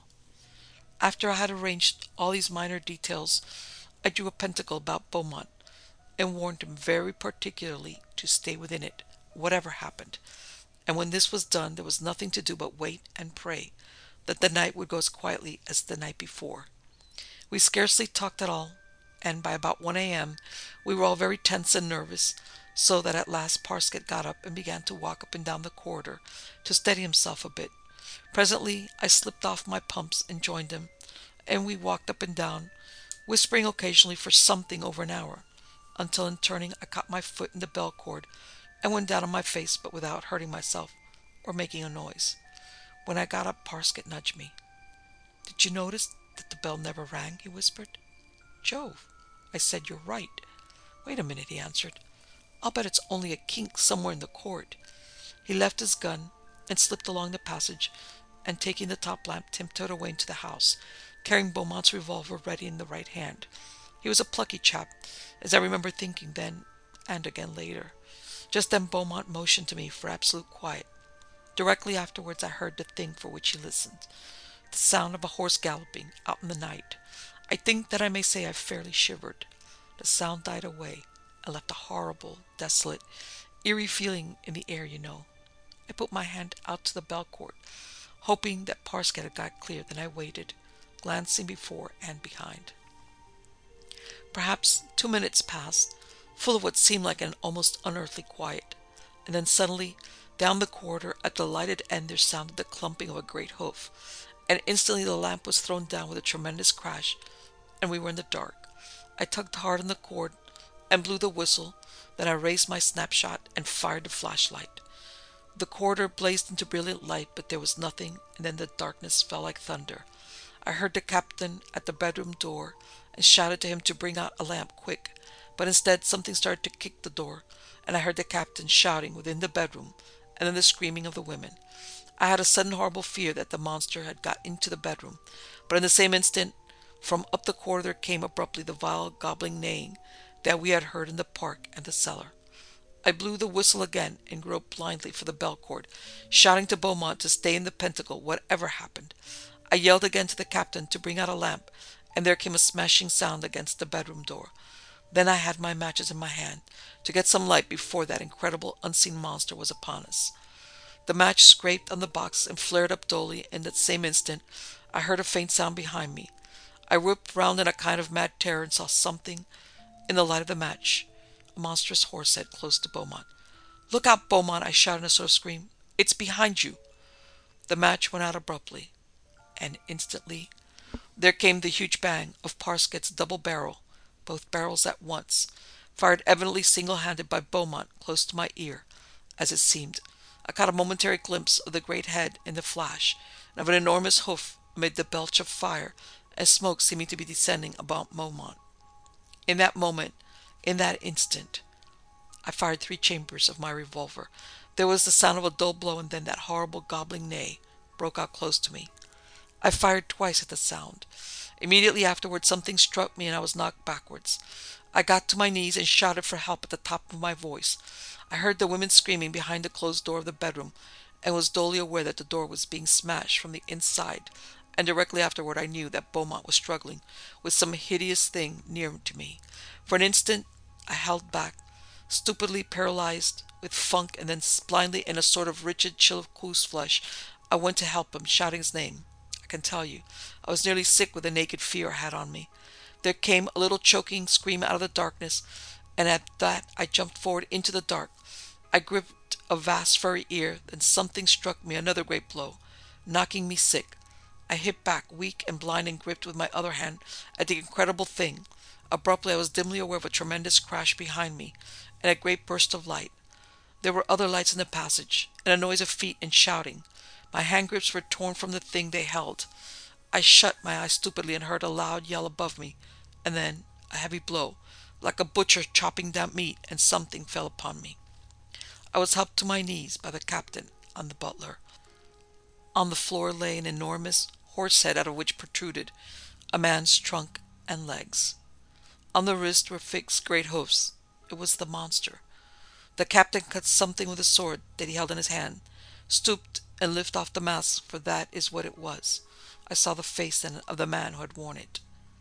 After I had arranged all these minor details, I drew a pentacle about Beaumont, and warned him very particularly to stay within it, whatever happened. And when this was done, there was nothing to do but wait and pray that the night would go as quietly as the night before. We scarcely talked at all, and by about one a.m. we were all very tense and nervous, so that at last Parsket got up and began to walk up and down the corridor to steady himself a bit. Presently I slipped off my pumps and joined him, and we walked up and down, whispering occasionally for something over an hour, until in turning I caught my foot in the bell cord and went down on my face, but without hurting myself or making a noise. When I got up, Parsket nudged me. "Did you notice that the bell never rang?" he whispered. "Jove," I said, "you're right." "Wait a minute," he answered. "I'll bet it's only a kink somewhere in the cord." He left his gun and slipped along the passage, and taking the top lamp, tiptoed away into the house, carrying Beaumont's revolver ready in the right hand. He was a plucky chap, as I remember thinking then and again later. Just then Beaumont motioned to me for absolute quiet. Directly afterwards I heard the thing for which he listened, the sound of a horse galloping out in the night. I think that I may say I fairly shivered. The sound died away and left a horrible, desolate, eerie feeling in the air, you know. I put my hand out to the bell cord, hoping that Parsket had got clear. Then I waited, glancing before and behind. Perhaps two minutes passed, full of what seemed like an almost unearthly quiet, and then suddenly, down the corridor at the lighted end, there sounded the clumping of a great hoof, and instantly the lamp was thrown down with a tremendous crash, and we were in the dark. I tugged hard on the cord and blew the whistle, then I raised my snapshot and fired the flashlight. The corridor blazed into brilliant light, but there was nothing, and then the darkness fell like thunder. I heard the captain at the bedroom door and shouted to him to bring out a lamp quick, but instead something started to kick the door, and I heard the captain shouting within the bedroom, and then the screaming of the women. I had a sudden horrible fear that the monster had got into the bedroom, but in the same instant, from up the corridor came abruptly the vile gobbling neighing that we had heard in the park and the cellar. I blew the whistle again and groped blindly for the bell cord, shouting to Beaumont to stay in the pentacle, whatever happened. I yelled again to the captain to bring out a lamp, and there came a smashing sound against the bedroom door. Then I had my matches in my hand to get some light before that incredible unseen monster was upon us. The match scraped on the box and flared up dully, and at the same instant I heard a faint sound behind me. I whipped round in a kind of mad terror and saw something in the light of the match. A monstrous horse head close to Beaumont. "Look out, Beaumont!" I shouted in a sort of scream, It's behind you." The match went out abruptly, and instantly there came the huge bang of Parsket's double barrel, both barrels at once, fired evidently single-handed by Beaumont close to my ear, as it seemed. I caught a momentary glimpse of the great head in the flash, and of an enormous hoof amid the belch of fire and smoke seeming to be descending about Beaumont. In that moment, in that instant, I fired three chambers of my revolver. There was the sound of a dull blow, and then that horrible gobbling neigh broke out close to me. I fired twice at the sound. Immediately afterwards, something struck me and I was knocked backwards. I got to my knees and shouted for help at the top of my voice. I heard the women screaming behind the closed door of the bedroom, and was dully aware that the door was being smashed from the inside, and directly afterward I knew that Beaumont was struggling with some hideous thing near to me. For an instant I held back, stupidly paralyzed with funk, and then blindly, in a sort of rigid chill of goose-flesh, I went to help him, shouting his name. I can tell you, I was nearly sick with the naked fear I had on me. There came a little choking scream out of the darkness, and at that I jumped forward into the dark. I gripped a vast furry ear, then something struck me another great blow, knocking me sick. I hit back, weak and blind, and gripped with my other hand at the incredible thing. Abruptly I was dimly aware of a tremendous crash behind me, and a great burst of light. There were other lights in the passage, and a noise of feet and shouting. My hand grips were torn from the thing they held. I shut my eyes stupidly and heard a loud yell above me, and then a heavy blow, like a butcher chopping down meat, and something fell upon me. I was helped to my knees by the captain and the butler. On the floor lay an enormous horse head, out of which protruded a man's trunk and legs. On the wrist were fixed great hoofs. It was the monster. The captain cut something with a sword that he held in his hand, stooped and lifted off the mask, for that is what it was. I saw the face then of the man who had worn it.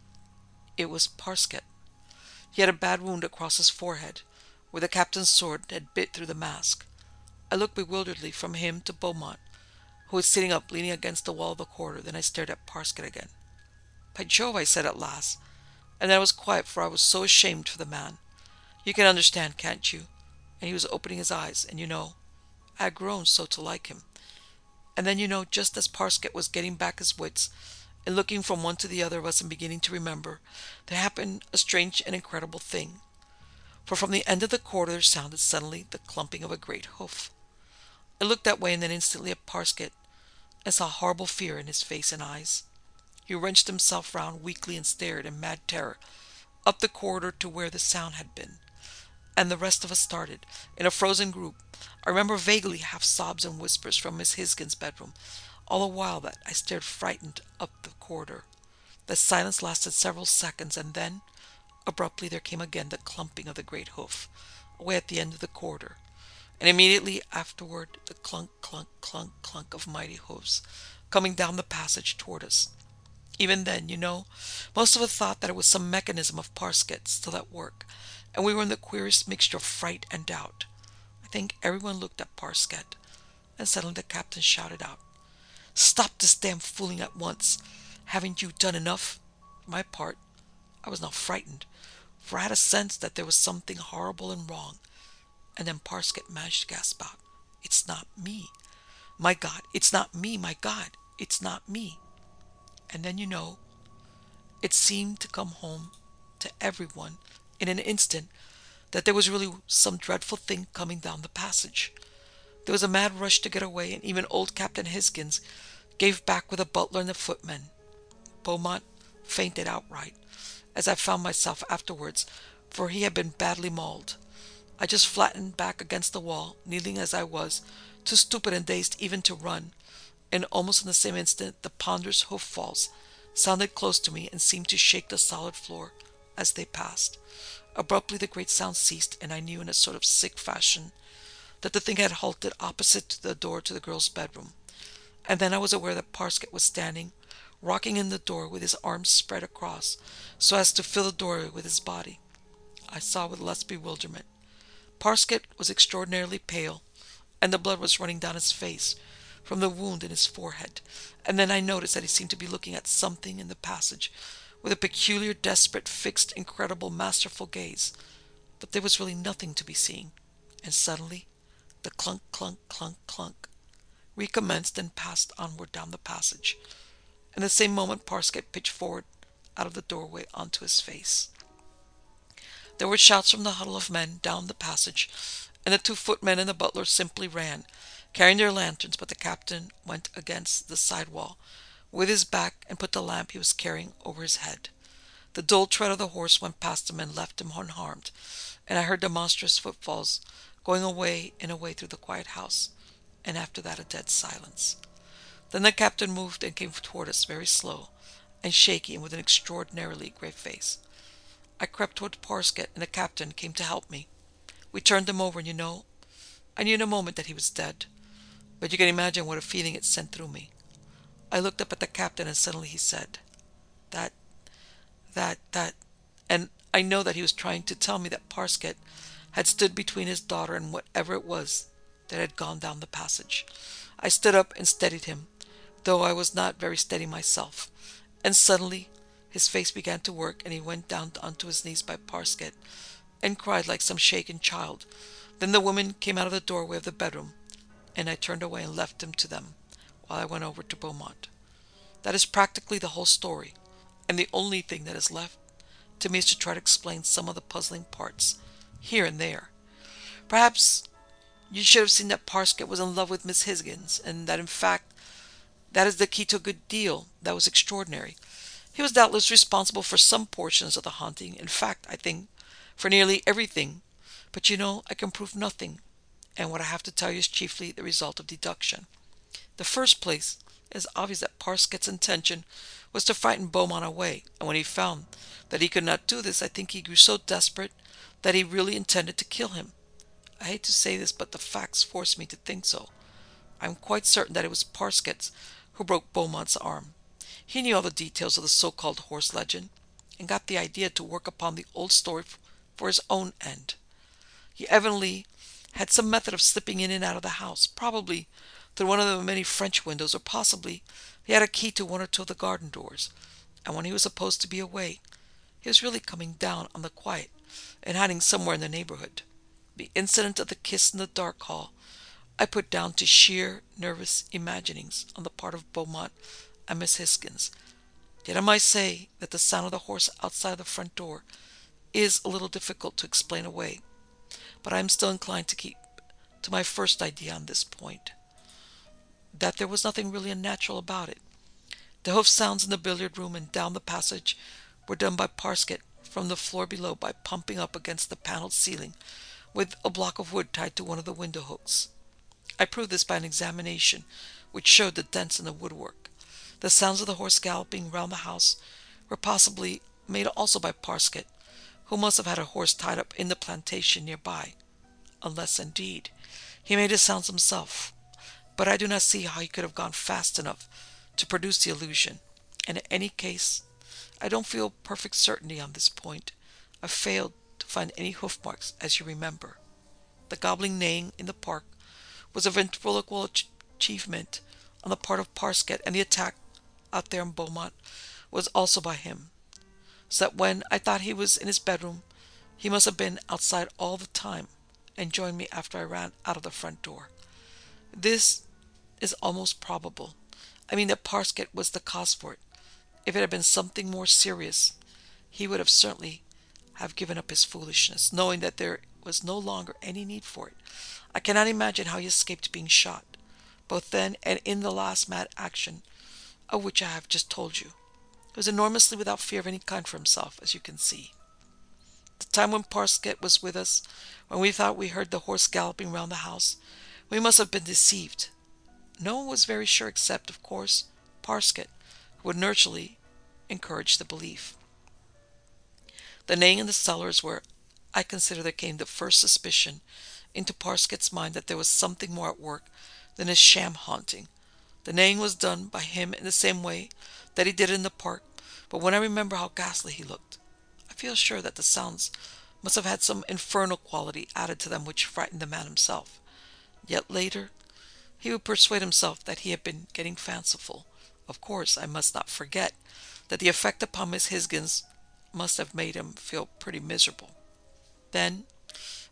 It was Parsket. He had a bad wound across his forehead, where the captain's sword had bit through the mask. I looked bewilderedly from him to Beaumont, who was sitting up, leaning against the wall of the corridor. Then I stared at Parsket again. "By Jove," I said at last, and then I was quiet, for I was so ashamed for the man. "You can understand, can't you?" And he was opening his eyes, and you know, I had grown so to like him. And then, you know, just as Parsket was getting back his wits and looking from one to the other of us and beginning to remember, there happened a strange and incredible thing. For from the end of the corridor there sounded suddenly the clumping of a great hoof. I looked that way and then instantly at Parsket, and saw horrible fear in his face and eyes. He wrenched himself round weakly and stared in mad terror up the corridor to where the sound had been. And the rest of us started, in a frozen group. I remember vaguely half sobs and whispers from Miss Hisgins' bedroom, all the while that I stared frightened up the corridor. The silence lasted several seconds, and then, abruptly, there came again the clumping of the great hoof, away at the end of the corridor, and immediately afterward the clunk, clunk, clunk, clunk of mighty hoofs, coming down the passage toward us. Even then, you know, most of us thought that it was some mechanism of Parsket's still at work, and we were in the queerest mixture of fright and doubt. I think everyone looked at Parsket, and suddenly the captain shouted out, "Stop this damn fooling at once! Haven't you done enough?" For my part, I was not frightened, for I had a sense that there was something horrible and wrong. And then Parsket managed to gasp out, "It's not me! My God, it's not me! My God, it's not me!" And then, you know, it seemed to come home to everyone in an instant that there was really some dreadful thing coming down the passage. There was a mad rush to get away, and even old Captain Hisgins gave back with the butler and the footmen. Beaumont fainted outright, as I found myself afterwards, for he had been badly mauled. I just flattened back against the wall, kneeling as I was, too stupid and dazed even to run, and almost in the same instant the ponderous hoof falls sounded close to me and seemed to shake the solid floor as they passed. Abruptly the great sound ceased, and I knew in a sort of sick fashion that the thing had halted opposite to the door to the girl's bedroom. And then I was aware that Parsket was standing, rocking in the door with his arms spread across so as to fill the doorway with his body. I saw with less bewilderment. Parsket was extraordinarily pale, and the blood was running down his face from the wound in his forehead. And then I noticed that he seemed to be looking at something in the passage with a peculiar, desperate, fixed, incredible, masterful gaze. But there was really nothing to be seen. And suddenly, the clunk, clunk, clunk, clunk recommenced and passed onward down the passage. In the same moment Parsket pitched forward out of the doorway onto his face. There were shouts from the huddle of men down the passage, and the two footmen and the butler simply ran, carrying their lanterns, but the captain went against the side wall with his back and put the lamp he was carrying over his head. The dull tread of the horse went past him and left him unharmed, and I heard the monstrous footfalls going away and away through the quiet house, and after that a dead silence. Then the captain moved and came toward us, very slow and shaky and with an extraordinarily grave face. I crept toward Parsket, and the captain came to help me. We turned him over, and you know, I knew in a moment that he was dead, but you can imagine what a feeling it sent through me. I looked up at the captain, and suddenly he said, that, that, that, and I know that he was trying to tell me that Parsket had stood between his daughter and whatever it was that had gone down the passage. I stood up and steadied him, though I was not very steady myself, and suddenly his face began to work, and he went down onto his knees by Parsket and cried like some shaken child. Then the woman came out of the doorway of the bedroom, and I turned away and left him to them while I went over to Beaumont. That is practically the whole story, and the only thing that is left to me is to try to explain some of the puzzling parts here and there. Perhaps you should have seen that Parsket was in love with Miss Hisgins, and that in fact that is the key to a good deal that was extraordinary. He was doubtless responsible for some portions of the haunting, in fact, I think, for nearly everything, but you know, I can prove nothing, and what I have to tell you is chiefly the result of deduction. The first place, it is obvious that Parsket's intention was to frighten Beaumont away, and when he found that he could not do this, I think he grew so desperate that he really intended to kill him. I hate to say this, but the facts force me to think so. I am quite certain that it was Parsket who broke Beaumont's arm. He knew all the details of the so-called horse legend, and got the idea to work upon the old story for his own end. He evidently had some method of slipping in and out of the house, probably through one of the many French windows, or possibly he had a key to one or two of the garden doors, and when he was supposed to be away, he was really coming down on the quiet and hiding somewhere in the neighborhood. The incident of the kiss in the dark hall I put down to sheer nervous imaginings on the part of Beaumont and Miss Hisgins. Yet I might say that the sound of the horse outside the front door is a little difficult to explain away, but I am still inclined to keep to my first idea on this point, that there was nothing really unnatural about it. The hoof sounds in the billiard room and down the passage were done by Parsket from the floor below by pumping up against the paneled ceiling with a block of wood tied to one of the window hooks. I proved this by an examination which showed the dents in the woodwork. The sounds of the horse galloping round the house were possibly made also by Parsket, who must have had a horse tied up in the plantation nearby, unless, indeed, he made the sounds himself. But I do not see how he could have gone fast enough to produce the illusion, and in any case, I don't feel perfect certainty on this point. I failed to find any hoof marks, as you remember. The gobbling neighing in the park was a ventriloquial achievement on the part of Parsket, and the attack out there in Beaumont was also by him, so that when I thought he was in his bedroom, he must have been outside all the time and joined me after I ran out of the front door. This is almost probable. I mean that Parsket was the cause for it. If it had been something more serious, he would have certainly have given up his foolishness, knowing that there was no longer any need for it. I cannot imagine how he escaped being shot, both then and in the last mad action of which I have just told you. He was enormously without fear of any kind for himself, as you can see. The time when Parsket was with us, when we thought we heard the horse galloping round the house, we must have been deceived. No one was very sure except, of course, Parsket, who would naturally encourage the belief. The neighing in the cellar is where I consider there came the first suspicion into Parsket's mind that there was something more at work than his sham haunting. The neighing was done by him in the same way that he did it in the park, but when I remember how ghastly he looked, I feel sure that the sounds must have had some infernal quality added to them which frightened the man himself. Yet later, he would persuade himself that he had been getting fanciful. Of course, I must not forget that the effect upon Miss Hisgins must have made him feel pretty miserable. Then,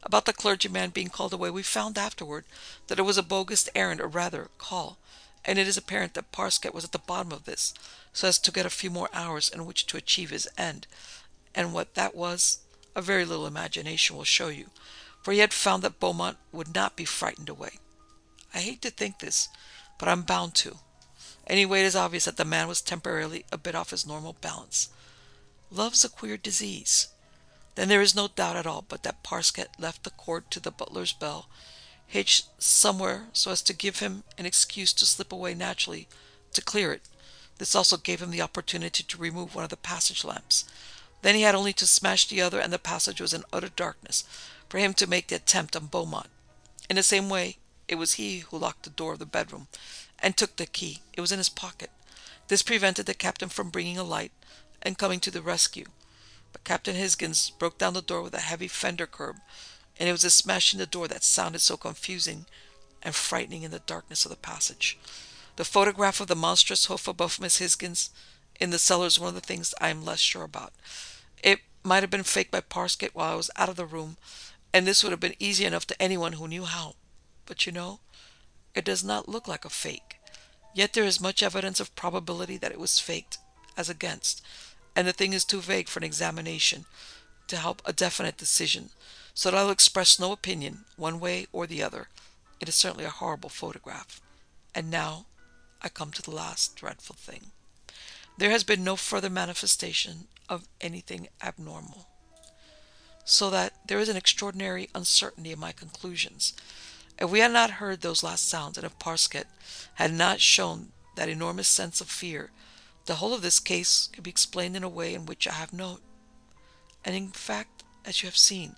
About the clergyman being called away, we found afterward that it was a bogus errand, or rather, call, and it is apparent that Parsket was at the bottom of this, so as to get a few more hours in which to achieve his end, and what that was, a very little imagination will show you, for he had found that Beaumont would not be frightened away. I hate to think this, but I'm bound to. Anyway, it is obvious that the man was temporarily a bit off his normal balance. Love's a queer disease. Then there is no doubt at all but that Parsket left the cord to the butler's bell, hitched somewhere so as to give him an excuse to slip away naturally to clear it. This also gave him the opportunity to remove one of the passage lamps. Then he had only to smash the other, and the passage was in utter darkness for him to make the attempt on Beaumont. In the same way, it was he who locked the door of the bedroom and took the key. It was in his pocket. This prevented the captain from bringing a light and coming to the rescue. But Captain Hisgins broke down the door with a heavy fender curb, and it was his smashing the door that sounded so confusing and frightening in the darkness of the passage. The photograph of the monstrous hoof above Miss Hisgins in the cellar is one of the things I am less sure about. It might have been faked by Parsket while I was out of the room, and this would have been easy enough to anyone who knew how. But you know, it does not look like a fake. Yet there is much evidence of probability that it was faked, as against, and the thing is too vague for an examination to help a definite decision, so that I will express no opinion, one way or the other. It is certainly a horrible photograph. And now I come to the last dreadful thing. There has been no further manifestation of anything abnormal, so that there is an extraordinary uncertainty in my conclusions. If we had not heard those last sounds, and if Parsket had not shown that enormous sense of fear, the whole of this case could be explained in a way in which I have no. And in fact, as you have seen,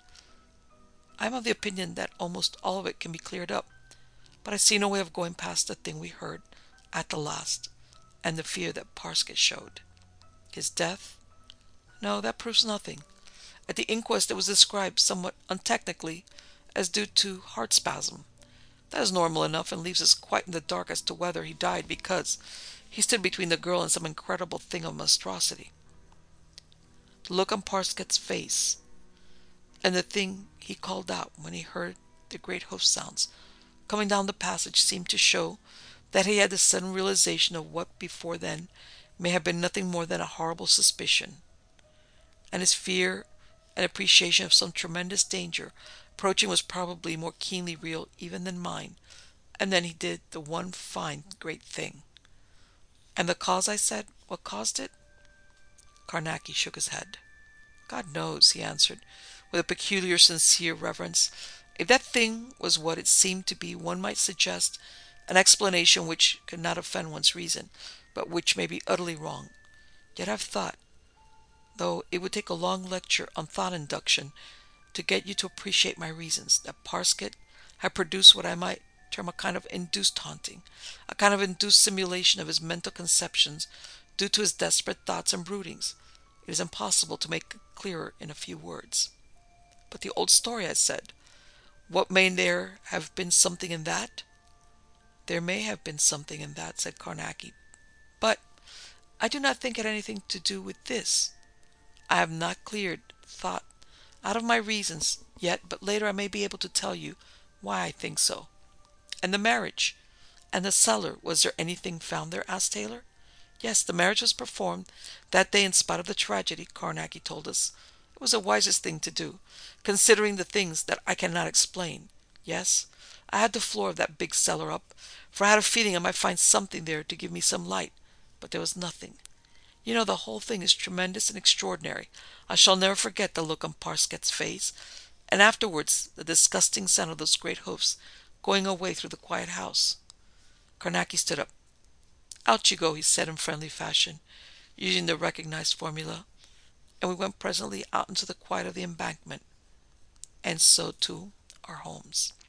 I am of the opinion that almost all of it can be cleared up, but I see no way of going past the thing we heard at the last, and the fear that Parsket showed. His death? No, that proves nothing. At the inquest it was described somewhat untechnically as due to heart spasm. That is normal enough and leaves us quite in the dark as to whether he died because he stood between the girl and some incredible thing of monstrosity. The look on Parsket's face, and the thing he called out when he heard the great hoof sounds coming down the passage seemed to show that he had the sudden realization of what before then may have been nothing more than a horrible suspicion, and his fear and appreciation of some tremendous danger approaching was probably more keenly real even than mine. And then he did the one fine great thing. And the cause, I said, what caused it? Carnacki shook his head. God knows, he answered, with a peculiar sincere reverence. If that thing was what it seemed to be, one might suggest an explanation which could not offend one's reason, but which may be utterly wrong. Yet I've thought, though it would take a long lecture on thought induction to get you to appreciate my reasons, that Parsket had produced what I might term a kind of induced haunting, a kind of induced simulation of his mental conceptions due to his desperate thoughts and broodings. It is impossible to make it clearer in a few words. But the old story, I said, what may there have been something in that? There may have been something in that, said Carnacki, but I do not think it had anything to do with this. I have not cleared thought out of my reasons yet, but later I may be able to tell you why I think so. And the marriage? And the cellar, was there anything found there? Asked Taylor. Yes, the marriage was performed that day in spite of the tragedy, Carnacki told us. It was the wisest thing to do, considering the things that I cannot explain. Yes, I had the floor of that big cellar up, for I had a feeling I might find something there to give me some light, but there was nothing. You know, the whole thing is tremendous and extraordinary. I shall never forget the look on Parsket's face, and afterwards the disgusting sound of those great hoofs going away through the quiet house. Carnacki stood up. Out you go, he said in friendly fashion, using the recognized formula, and we went presently out into the quiet of the embankment, and so to our homes.